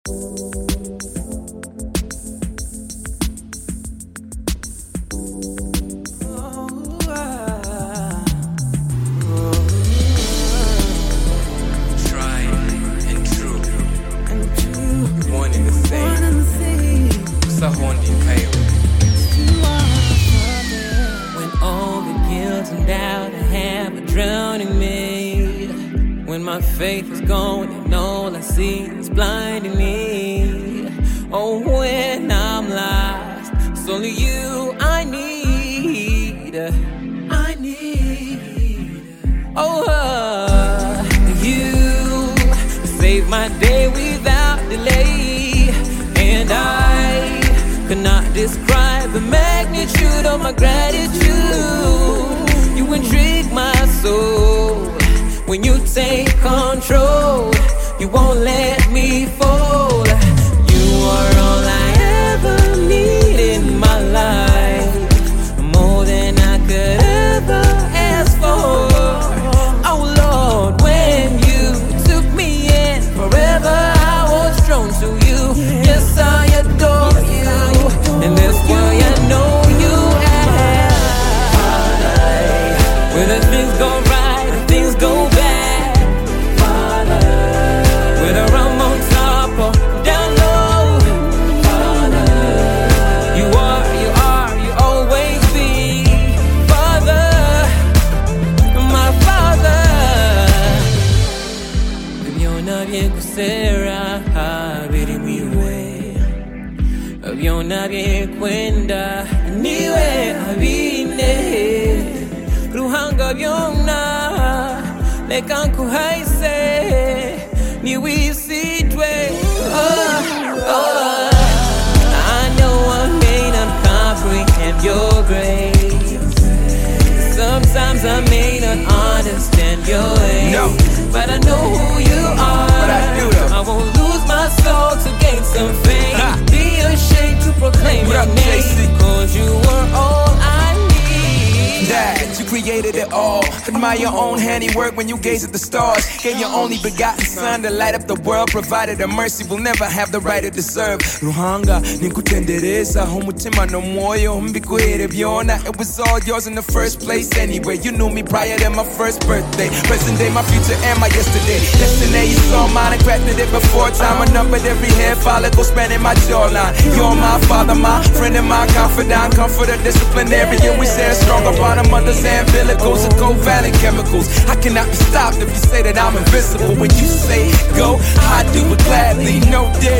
My faith is gone and all I see is blinding me. Oh, when I'm lost, it's only you I need. Oh, you save my day without delay. And I could not describe the magnitude of my gratitude. You intrigue my soul. When you take control, you won't let me fall. You are all I ever need in my life, more than I could ever ask for. Oh Lord, when you took me in, forever I was drawn to you. Yes, I adore you, and that's why I know you are. When the things go right and things go bad, Aviona bien kwenda niwe abine ruhanga byonna leka nkuhaise niwisitwe. I know I may not comprehend your grace. Sometimes I may not understand your ways, no. But I know who you are. But I do though. I won't lose my soul to gain some fame. Be ashamed to proclaim your name, 'cause you were all I need. That you created it all. Admire your own handiwork when you gaze at the stars. Gave your only begotten son to light up the world. Provided a mercy we'll never have the right to deserve. Ruhanga nikutendereza umutima no moyo mbikuhere byona. It was all yours in the first place anyway. You knew me prior to my first birthday. Present day, my future, and my yesterday. Yesterday you saw mine and crafted it before time. I numbered every hair follicle spanning my jawline. You're my father, my friend, and my confidant. Comforter, disciplinarian. We stand strong upon a mother's umbilicals and covalent chemicals. I cannot be stopped if you say that I'm invincible. When you say go, I do it gladly. No dead